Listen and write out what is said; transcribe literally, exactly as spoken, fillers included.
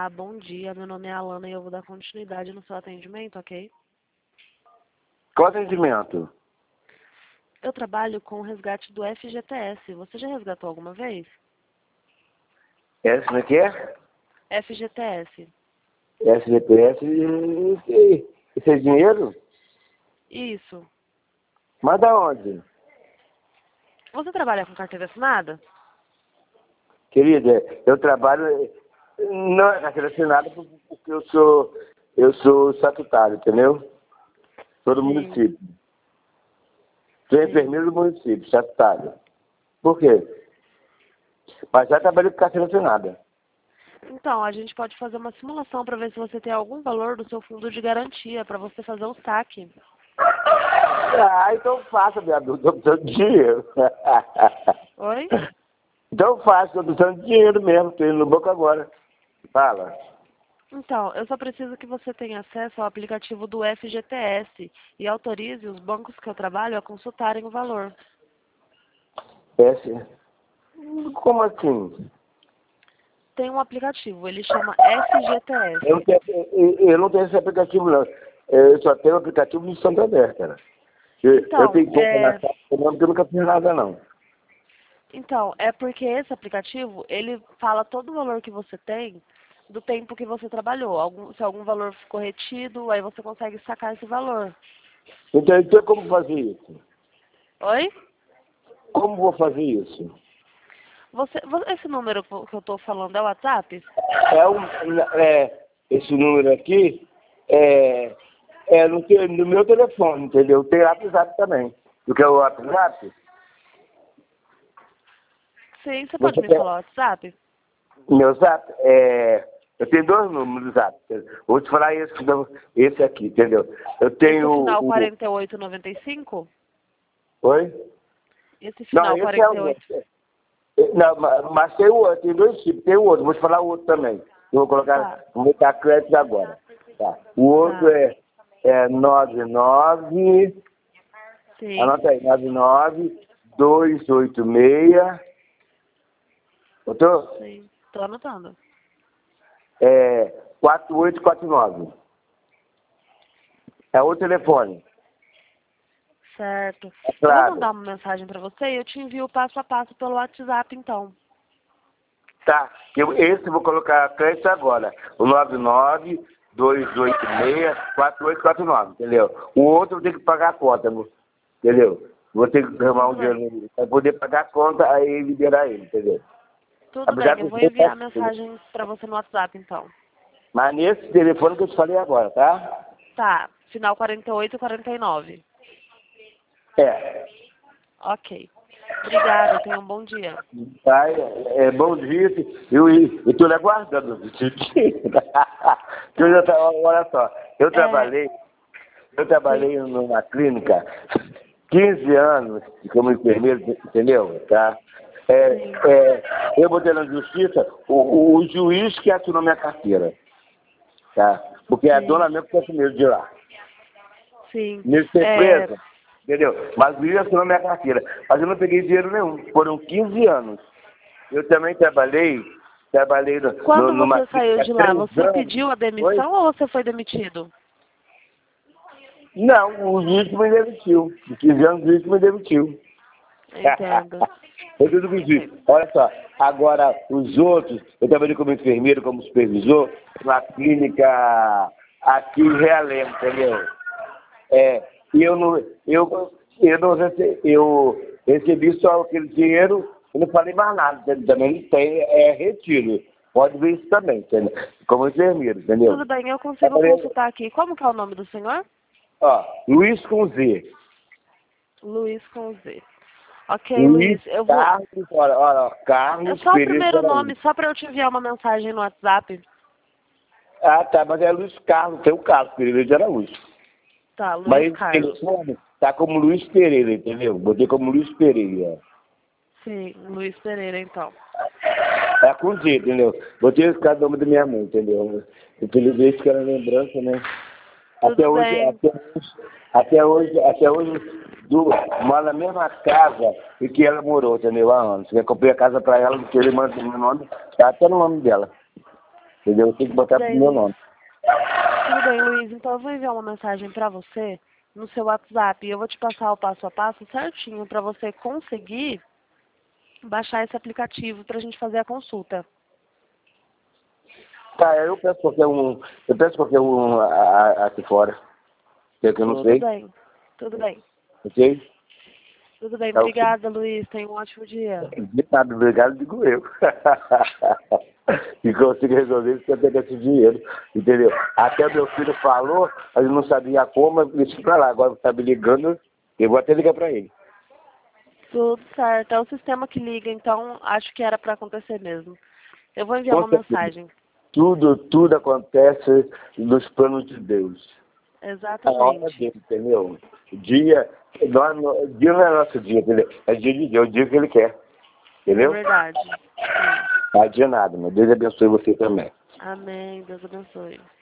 Olá, bom dia. Meu nome é Alana e eu vou dar continuidade no seu atendimento, ok? Qual atendimento? Eu trabalho com o resgate do F G T S. Você já resgatou alguma vez? S, como é que é? F G T S. S G P S, e esse é dinheiro? Isso. Mas da onde? Você trabalha com carteira assinada? Querida, eu trabalho, não é carteira assinada porque eu sou, eu sou estatutário, entendeu? Sou do Sim. município. Sou Sim. enfermeiro do município, estatutário. Por quê? Mas já trabalhei com carteira assinada. Então, a gente pode fazer uma simulação para ver se você tem algum valor do seu fundo de garantia para você fazer o saque. Ah, então faça, minha dúvida, eu tô precisando de dinheiro. Oi? Então faça, eu tô precisando de dinheiro mesmo, tô indo no banco agora. Fala. Então, eu só preciso que você tenha acesso ao aplicativo do F G T S e autorize os bancos que eu trabalho a consultarem o valor. S. Como assim? Tem um aplicativo, ele chama F G T S. Eu não tenho, eu, eu não tenho esse aplicativo, não. Eu só tenho o aplicativo do Santander, cara. Eu, eu Então, tenho conta na é... casa, porque eu nunca fiz nada, não. então, é porque esse aplicativo, ele fala todo o valor que você tem do tempo que você trabalhou. Algum, se algum valor ficou retido, aí você consegue sacar esse valor. Então, então como fazer isso? Oi? Como vou fazer isso? Você, vo- esse número que eu estou falando é o WhatsApp? É um, é, esse número aqui é, é no, te- no meu telefone, entendeu? Tem WhatsApp também. Do que é o WhatsApp? Sim, você pode Você me quer, falar o WhatsApp? meu zap, é, eu tenho dois números do zap. Vou te falar esse, não, esse aqui, entendeu? Eu Esse tenho final o... quarenta e oito noventa e cinco? Oi? Esse Não, final esse é quarenta e o oito. outro. Não, mas, mas tem o outro, tem dois tipos, tem o outro, vou te falar o outro também. Eu vou colocar, Tá, vou botar crédito agora. Tá. O outro tá. é, é nove nove, Sim, anota aí, nove nove, dois oito seis, botou? sim. Tô anotando. É, quatro oito quatro nove. É o telefone, Certo. é Eu vou claro. mandar uma mensagem para você e eu te envio passo a passo pelo WhatsApp, então. Tá, eu, esse eu vou colocar crédito agora. O nove nove, dois oito seis, quatro oito quatro nove, entendeu? O outro eu tenho que pagar a conta, entendeu? Vou ter que arrumar um Tudo bem. dinheiro para poder pagar a conta aí liberar ele, entendeu? Tudo Apesar bem, eu de vou ser enviar a fácil, mensagem para você no WhatsApp, então. mas nesse telefone que eu te falei agora, tá? Tá, final quarenta e oito quarenta e nove. É. Ok. Obrigada, tenha um bom dia. Tá, é, é bom dia, eu estou lhe aguardando. Eu já tá- olha só, eu É, trabalhei, eu sim, trabalhei numa clínica quinze anos como enfermeiro, entendeu? Tá? É, sim, é, eu botei na justiça o, o, o juiz que assinou minha carteira, tá? Porque a sim, dona mesmo ficou com medo de ir lá. sim. Medo de ser É, presa, entendeu? Mas o juiz assinou minha carteira. Mas eu não peguei dinheiro nenhum. Foram quinze anos. Eu também trabalhei, trabalhei no, no, quando numa você saiu clínica há de lá, três você anos. pediu a Oi? demissão ou você foi demitido? Não, o juiz que me demitiu. De quinze anos, o juiz que me demitiu. Entendo. Eu tudo pedi. Ok. Olha só, agora os outros, eu trabalhei como enfermeiro, como supervisor, na clínica aqui em Realengo, entendeu? É, e eu não, eu, eu não recebi, eu recebi só aquele dinheiro e não falei mais nada, entendeu? Também não tem, é retiro. Pode ver isso também, entendeu? Como enfermeiro, entendeu? Tudo bem, eu consigo Trabalhei, consultar aqui. Como que é o nome do senhor? ó, Luiz com Z. Luiz com Z. Ok, Luiz Luiz, eu vou... Carlos, olha, olha, ó, É Carlos só o Pereira de primeiro Araújo. nome, só para eu te enviar uma mensagem no WhatsApp. Ah, tá, mas é Luiz Carlos, tem o Carlos Pereira de Araújo. Tá, Mas Luiz esse Carlos. telefone tá como Luiz Pereira, entendeu? Botei como Luiz Pereira. Sim, Luiz Pereira, então. É com Z, entendeu? Botei esse cada nome da minha mãe, entendeu? Infelizmente fica na lembrança, né? Até Tudo hoje, bem. até hoje, até hoje, até hoje, do, mora na mesma casa em que ela morou, entendeu? Há anos. Eu comprei a casa pra ela, porque ele manda o meu nome, tá até no nome dela. Entendeu? Eu tenho que botar Tudo pro bem, meu Luiz. nome. Tudo bem, Luiz. Então eu vou enviar uma mensagem para você no seu WhatsApp. E eu vou te passar o passo a passo certinho para você conseguir baixar esse aplicativo para a gente fazer a consulta. Tá, eu peço qualquer um, eu peço qualquer um a- a- aqui fora, que é que eu não Tudo sei, bem. Tudo bem. ok? Tudo bem. Tá ok. Obrigada, Luiz. Tenha um ótimo dia. De nada, obrigado, digo eu. E consigo resolver isso para pegar esse dinheiro, entendeu? Até meu filho falou, mas eu não sabia como, mas deixa pra lá, agora tá me ligando, eu vou até ligar pra ele. Tudo certo. É o sistema que liga, então acho que era para acontecer mesmo. Eu vou enviar Com uma certeza. mensagem. Tudo, tudo acontece nos planos de Deus. A hora Exatamente. dele, entendeu? O dia, nós, o dia não é nosso dia, entendeu? É dia de Deus, o dia que ele quer, É entendeu? verdade. Sim. Não adianta nada, mas Deus abençoe você também. Amém. Deus abençoe.